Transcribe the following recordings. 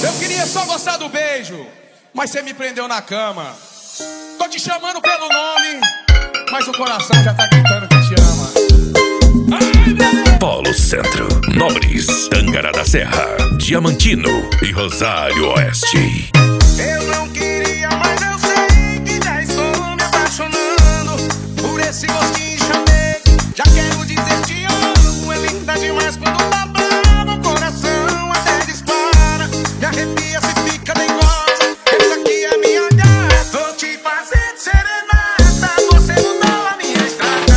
Eu queria só gostar do beijo, mas você me prendeu na cama. Tô te chamando pelo nome, mas o coração já tá gritando que te ama. Ai, Polo Centro, Nobres, Tangará da Serra, Diamantino e Rosário Oeste. eu não queria, mas eu sei que já estou me apaixonando por esse gostinho de chamei. Já quero dizer te amo, é linda demais quando tá brava. O coração até dispara, me arrepia se fica dengosa. Essa aqui é minha gata, vou te fazer serenata. Você mudou a minha estrada.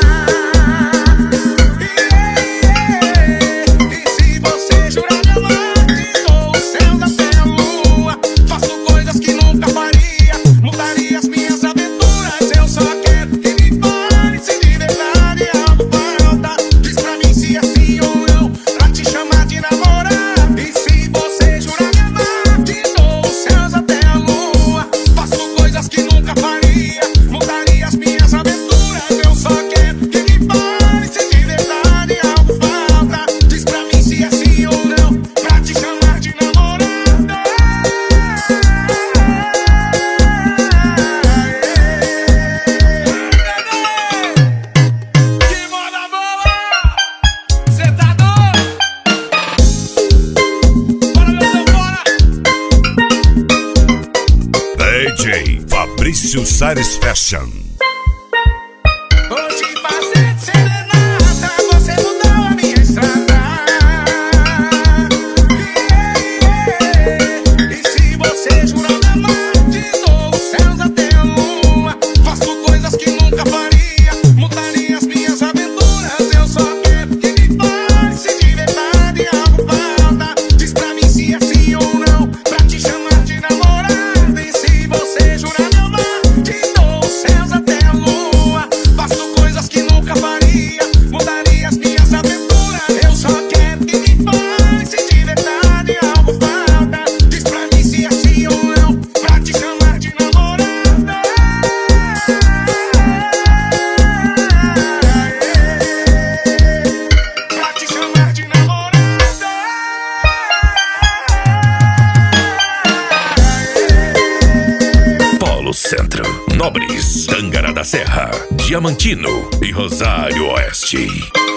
E se você jurar me amar, te dou os céus até a lua. Faço coisas que nunca faria, mudaria as minhas aventuras. Eu só quero que me fale se de verdade algo falta. Diz pra mim se é sim ou não, pra te chamar de namorada. E se você jurar me amar, te dou os céus até a lua. Faço coisas que nunca faria, mudaria as minhas aventuras. Eu só quero que me fale se de verdade algo falta. Diz pra mim se é sim ou não, pra te chamar de namorada. Que moda boa! Cê tá doido? Bora, meu Deus, bora! DJ Fabrício Sares Fashion. Vou te fazer serenata, você mudou a minha estrada. E se você jurar me amar, te dou os céus até a lua. Faço coisas que nunca faria, mudaria as minhas aventuras. Eu só quero que me fale se de verdade algo falta. Diz pra mim se é sim ou não, pra te chamar de namorada. E se você jurar me amar, te dou os céus até a lua. Faço coisas que nunca faria, mudaria as minhas aventuras. Eu só quero que me fale se de verdade algo falta. Diz pra mim se é sim ou não, pra te chamar de namorada. Pra te chamar de namorada. Polo Centro, Nobres, Tangará da Serra, Diamantino e Rosário Oeste.